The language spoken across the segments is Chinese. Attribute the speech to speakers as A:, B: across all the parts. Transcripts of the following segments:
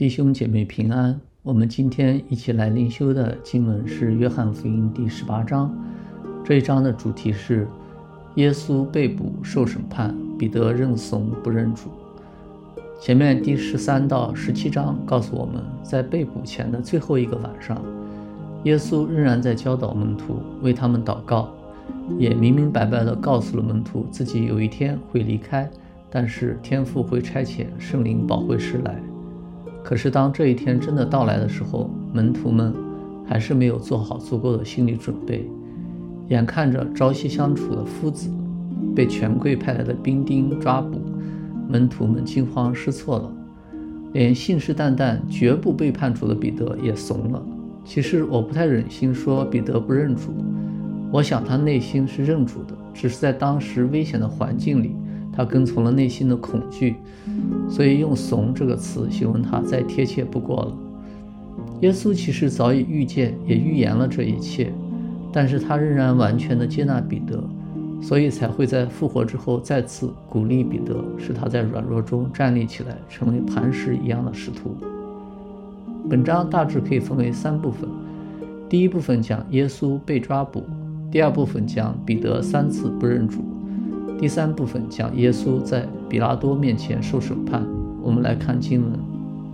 A: 弟兄姐妹平安，我们今天一起来灵修的经文是约翰福音第18章。这一章的主题是耶稣被捕受审判，彼得认怂不认主。前面第13到17章告诉我们，在被捕前的最后一个晚上，耶稣仍然在教导门徒，为他们祷告，也明明白白地告诉了门徒自己有一天会离开，但是天父会差遣圣灵保惠师来。可是当这一天真的到来的时候，门徒们还是没有做好足够的心理准备。眼看着朝夕相处的夫子被权贵派来的兵丁抓捕，门徒们惊慌失措了，连信誓旦旦绝不背叛主的彼得也怂了。其实我不太忍心说彼得不认主，我想他内心是认主的，只是在当时危险的环境里，他跟从了内心的恐惧，所以用怂这个词形容他再贴切不过了。耶稣其实早已预见也预言了这一切，但是他仍然完全的接纳彼得，所以才会在复活之后再次鼓励彼得，使他在软弱中站立起来，成为磐石一样的使徒。本章大致可以分为3部分，第一部分讲耶稣被抓捕，第二部分讲彼得3次不认主，第3部分讲耶稣在比拉多面前受审判。我们来看经文。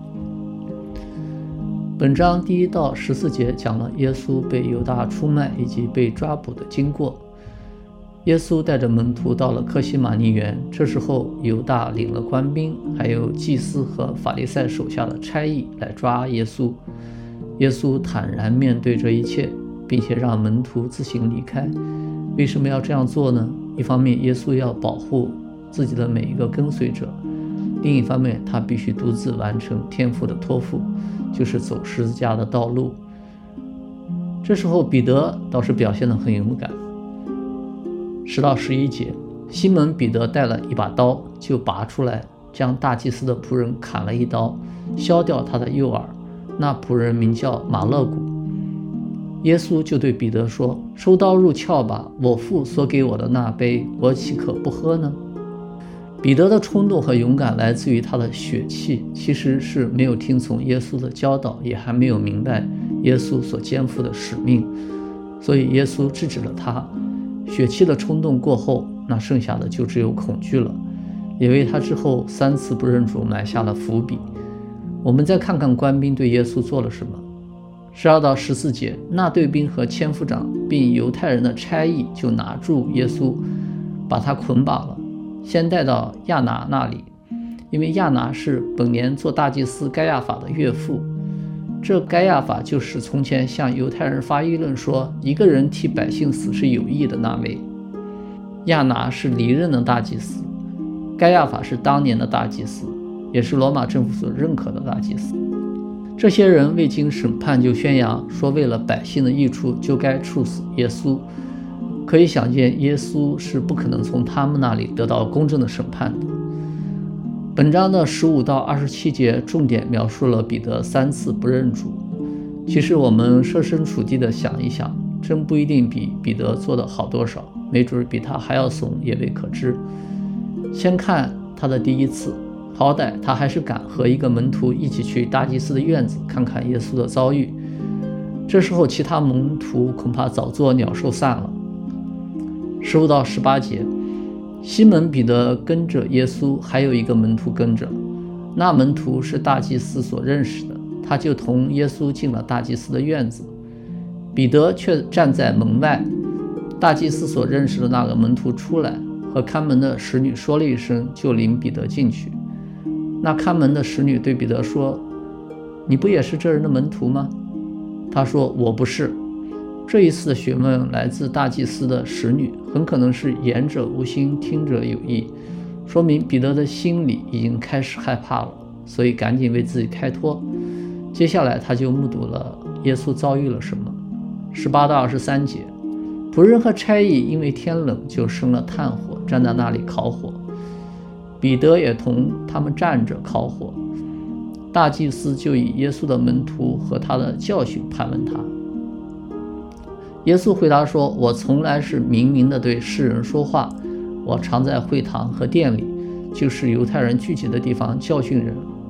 A: 本章第1到14节讲了耶稣被犹大出卖以及被抓捕的经过。耶稣带着门徒到了客西马尼园，这时候犹大领了官兵，还有祭司和法利赛手下的差役来抓耶稣。耶稣坦然面对这一切，并且让门徒自行离开。为什么要这样做呢？一方面耶稣要保护自己的每一个跟随者，另一方面他必须独自完成天父的托付，就是走十字架的道路。这时候彼得倒是表现得很勇敢。10到11节，西门彼得带了一把刀，就拔出来，将大祭司的仆人砍了一刀，削掉他的右耳。那仆人名叫马勒古。耶稣就对彼得说，收刀入鞘吧，我父所给我的那杯，我岂可不喝呢？彼得的冲动和勇敢来自于他的血气，其实是没有听从耶稣的教导，也还没有明白耶稣所肩负的使命，所以耶稣制止了他。血气的冲动过后，那剩下的就只有恐惧了，也为他之后3次不认主埋下了伏笔。我们再看看官兵对耶稣做了什么。12到14节，那队兵和千夫长并犹太人的差役就拿住耶稣，把他捆绑了，先带到亚拿那里，因为亚拿是本年做大祭司该亚法的岳父。这该亚法就是从前向犹太人发议论说一个人替百姓死是有益的那位。亚拿是离任的大祭司，该亚法是当年的大祭司，也是罗马政府所认可的大祭司。这些人未经审判就宣扬说为了百姓的益处就该处死耶稣，可以想见耶稣是不可能从他们那里得到公正的审判的。本章的15到27节重点描述了彼得3次不认主。其实我们设身处地的想一想，真不一定比彼得做的好多少，没准比他还要怂也未可知。先看他的第1次，好歹他还是敢和一个门徒一起去大祭司的院子看看耶稣的遭遇，这时候其他门徒恐怕早做鸟兽散了。15到18节，西门彼得跟着耶稣，还有一个门徒跟着，那门徒是大祭司所认识的，他就同耶稣进了大祭司的院子，彼得却站在门外。大祭司所认识的那个门徒出来，和看门的使女说了一声，就领彼得进去。那看门的使女对彼得说，你不也是这人的门徒吗？他说，我不是。这一次的询问来自大祭司的使女，很可能是言者无心，听者有意，说明彼得的心里已经开始害怕了，所以赶紧为自己开脱。接下来他就目睹了耶稣遭遇了什么。18到23节，仆人和差役因为天冷就生了炭火，站在那里烤火，彼得也同他们站着烤火。大祭司就以耶稣的门徒和他的教训盘问他。耶稣回答说，我从来是明明的对世人说话，我常在会堂和殿里，就是犹太人聚集的地方教训人，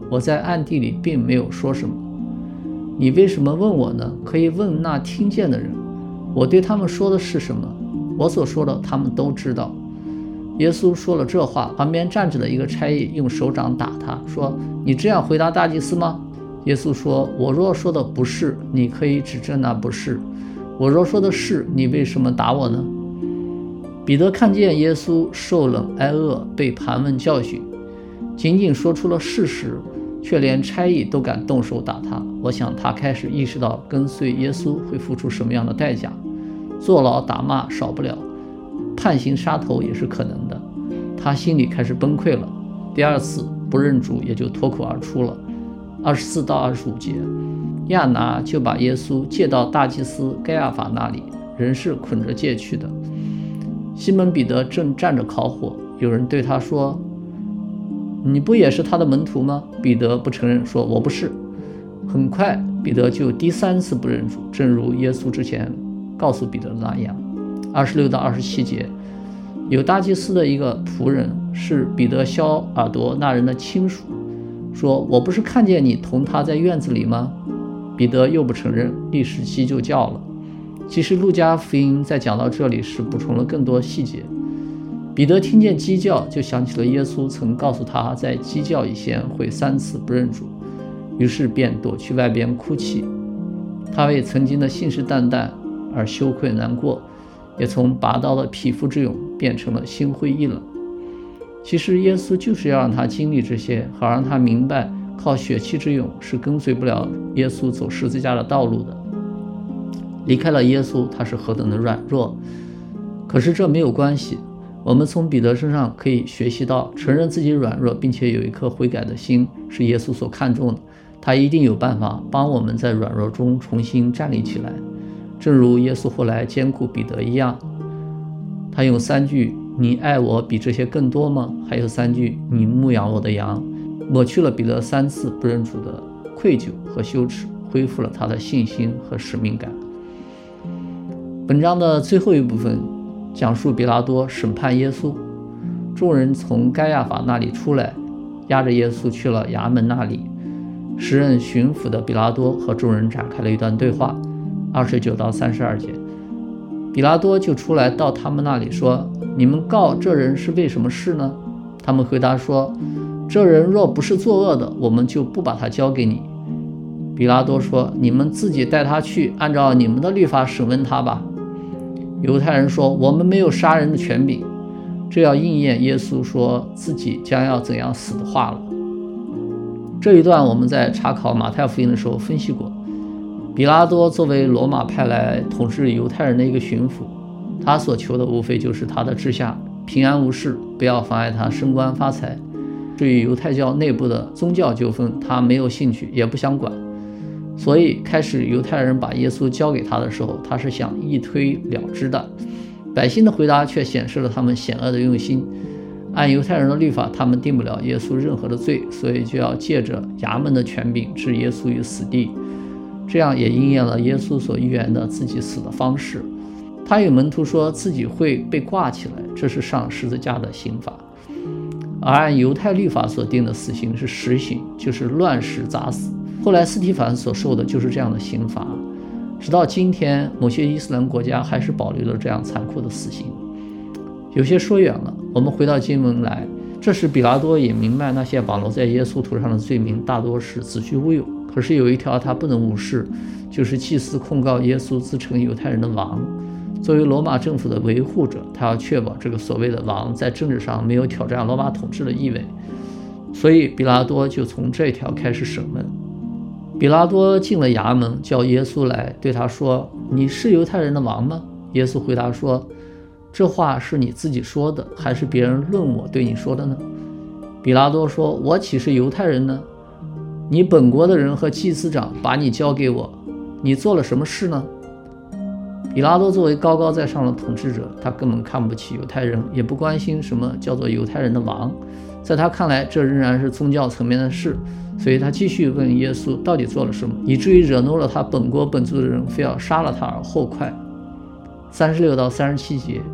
A: 我在暗地里并没有说什么。你为什么问我呢？可以问那听见的人。我对他们说的是什么？我所说的他们都知道。耶稣说了这话，旁边站着的一个差役用手掌打他，说：你这样回答大祭司吗？耶稣说：我若说的不是，你可以指证那不是；我若说的是，你为什么打我呢？彼得看见耶稣受冷挨饿，被盘问教训，仅仅说出了事实，却连差役都敢动手打他。我想他开始意识到跟随耶稣会付出什么样的代价，坐牢打骂少不了，判刑杀头也是可能的。他心里开始崩溃了，第二次不认主也就脱口而出了。24到25节，亚拿就把耶稣借到大祭司该亚法那里，人是捆着戒去的。西门彼得正站着烤火，有人对他说：你不也是他的门徒吗？彼得不承认，说：我不是。很快彼得就第3次不认主，正如耶稣之前告诉彼得的那样。26到27节，有大祭司的一个仆人，是彼得削耳朵那人的亲属，说：我不是看见你同他在院子里吗？彼得又不承认，立时鸡就叫了。其实路加福音在讲到这里时补充了更多细节。彼得听见鸡叫，就想起了耶稣曾告诉他在鸡叫以前会3次不认主，于是便躲去外边哭泣。他为曾经的信誓旦旦而羞愧难过，也从拔刀的匹夫之勇变成了心灰意冷。其实耶稣就是要让他经历这些，好让他明白靠血气之勇是跟随不了耶稣走十字架的道路的。离开了耶稣，他是何等的软弱。可是这没有关系，我们从彼得身上可以学习到，承认自己软弱并且有一颗悔改的心是耶稣所看重的，他一定有办法帮我们在软弱中重新站立起来。正如耶稣后来兼顾彼得一样，他用3句你爱我比这些更多吗？还有3句你牧养我的羊，抹去了彼得3次不认主的愧疚和羞耻，恢复了他的信心和使命感。本章的最后一部分讲述比拉多审判耶稣，众人从该亚法那里出来，押着耶稣去了衙门那里。时任巡抚的比拉多和众人展开了一段对话。29到32节，比拉多就出来到他们那里说：你们告这人是为什么事呢？他们回答说：这人若不是作恶的，我们就不把他交给你。比拉多说：你们自己带他去，按照你们的律法审问他吧。犹太人说：我们没有杀人的权柄。这要应验耶稣说自己将要怎样死的话了。这一段我们在查考马太福音的时候分析过。比拉多作为罗马派来统治犹太人的一个巡抚，他所求的无非就是他的治下平安无事，不要妨碍他升官发财。至于犹太教内部的宗教纠纷，他没有兴趣，也不想管。所以开始犹太人把耶稣交给他的时候，他是想一推了之的。百姓的回答却显示了他们险恶的用心。按犹太人的律法，他们定不了耶稣任何的罪，所以就要借着衙门的权柄置耶稣于死地。这样也应验了耶稣所预言的自己死的方式。他与门徒说自己会被挂起来，这是上十字架的刑罚。而按犹太律法所定的死刑是实刑，就是乱石砸死。后来斯提凡所受的就是这样的刑罚，直到今天某些伊斯兰国家还是保留了这样残酷的死刑。有些说远了，我们回到经文来。这时比拉多也明白那些绑罗在耶稣头上的罪名大多是子虚乌有，可是有一条他不能无视，就是祭司控告耶稣自称犹太人的王。作为罗马政府的维护者，他要确保这个所谓的王在政治上没有挑战罗马统治的意味，所以比拉多就从这条开始审问。比拉多进了衙门，叫耶稣来，对他说：你是犹太人的王吗？耶稣回答说：这话是你自己说的，还是别人论我对你说的呢？比拉多说：我岂是犹太人呢？你本国的人和祭司长把你交给我，你做了什么事呢？比拉多作为高高在上的统治者，他根本看不起犹太人，也不关心什么叫做犹太人的王。在他看来，这仍然是宗教层面的事，所以他继续问耶稣到底做了什么，以至于惹怒了他本国本族的人，非要杀了他而后快。36到37节，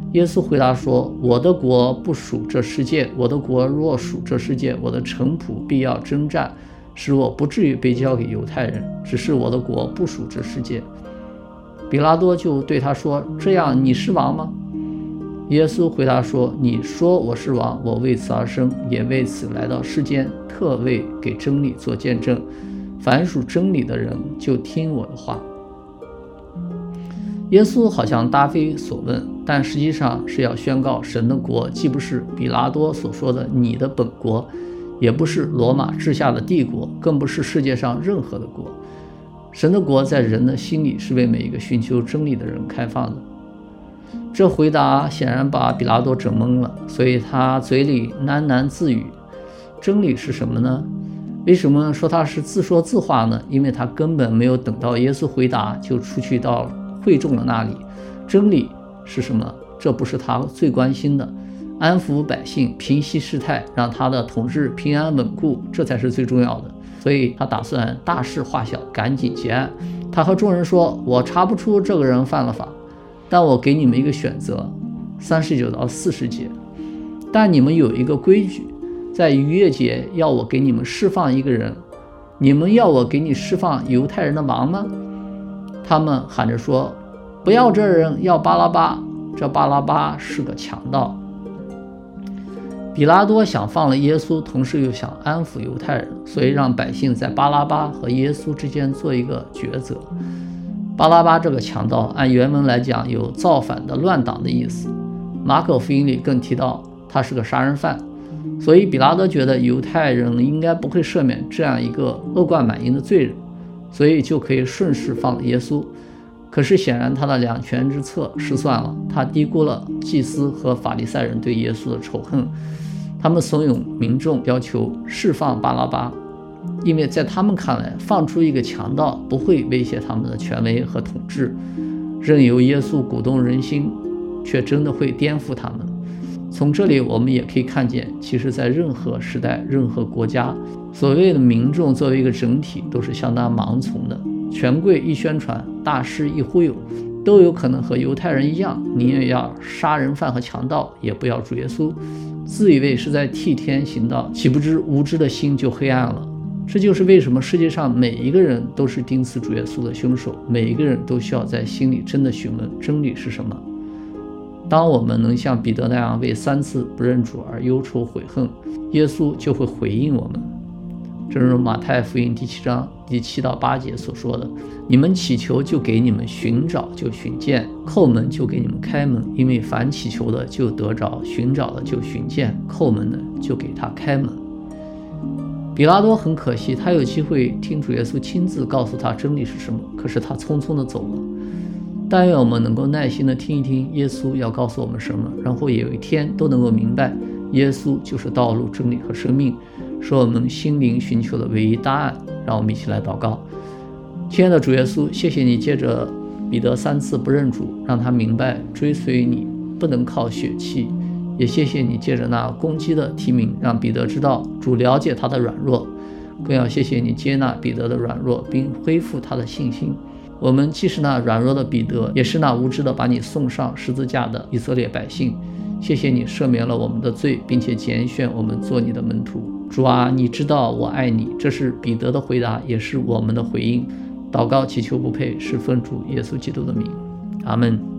A: 耶稣回答说，我的国不属这世界，我的国若属这世界，我的臣仆必要征战，使我不至于被交给犹太人，只是我的国不属这世界。比拉多就对他说，这样你是王吗？耶稣回答说，你说我是王，我为此而生，也为此来到世间，特为给真理做见证。凡属真理的人就听我的话。耶稣好像答非所问，但实际上是要宣告神的国既不是比拉多所说的你的本国，也不是罗马治下的帝国，更不是世界上任何的国。神的国在人的心里是为每一个寻求真理的人开放的。这回答显然把比拉多整懵了，所以他嘴里喃喃自语。真理是什么呢？为什么说他是自说自话呢？因为他根本没有等到耶稣回答，就出去到会众的那里。真理是什么？这不是他最关心的。安抚百姓，平息事态，让他的统治平安稳固，这才是最重要的。所以他打算大事化小，赶紧结案。他和众人说，我查不出这个人犯了法，但我给你们一个选择，39到40节。但你们有一个规矩，在逾越节要我给你们释放一个人，你们要我给你释放犹太人的王吗？他们喊着说，不要这人，要巴拉巴。这巴拉巴是个强盗。比拉多想放了耶稣，同时又想安抚犹太人，所以让百姓在巴拉巴和耶稣之间做一个抉择。巴拉巴这个强盗按原文来讲有造反的乱党的意思，马可福音里更提到他是个杀人犯，所以比拉多觉得犹太人应该不会赦免这样一个恶贯满盈的罪人，所以就可以顺势放了耶稣。可是显然他的两全之策失算了，他低估了祭司和法利赛人对耶稣的仇恨。他们怂恿民众要求释放巴拉巴，因为在他们看来，放出一个强盗不会威胁他们的权威和统治，任由耶稣鼓动人心，却真的会颠覆他们。从这里我们也可以看见，其实在任何时代、任何国家，所谓的民众作为一个整体都是相当盲从的，权贵一宣传，大师一忽悠，都有可能和犹太人一样，宁愿要杀人犯和强盗，也不要主耶稣，自以为是在替天行道，岂不知无知的心就黑暗了。这就是为什么世界上每一个人都是钉死主耶稣的凶手，每一个人都需要在心里真的询问真理是什么。当我们能像彼得那样为3次不认主而忧愁悔恨，耶稣就会回应我们。正如马太福音第7章第7到8节所说的，你们祈求就给你们，寻找就寻见，叩门就给你们开门，因为凡祈求的就得着，寻找的就寻见，叩门的就给他开门。比拉多很可惜，他有机会听主耶稣亲自告诉他真理是什么，可是他匆匆地走了。但愿我们能够耐心地听一听耶稣要告诉我们什么，然后有一天都能够明白耶稣就是道路、真理和生命，是我们心灵寻求的唯一答案。让我们一起来祷告。亲爱的主耶稣，谢谢你借着彼得3次不认主，让他明白追随你不能靠血气，也谢谢你借着那攻击的提名，让彼得知道主了解他的软弱，更要谢谢你接纳彼得的软弱，并恢复他的信心。我们既是那软弱的彼得，也是那无知的把你送上十字架的以色列百姓。谢谢你赦免了我们的罪，并且拣选我们做你的门徒。主啊，你知道我爱你，这是彼得的回答，也是我们的回应。祷告祈求不配，是奉主耶稣基督的名，阿们。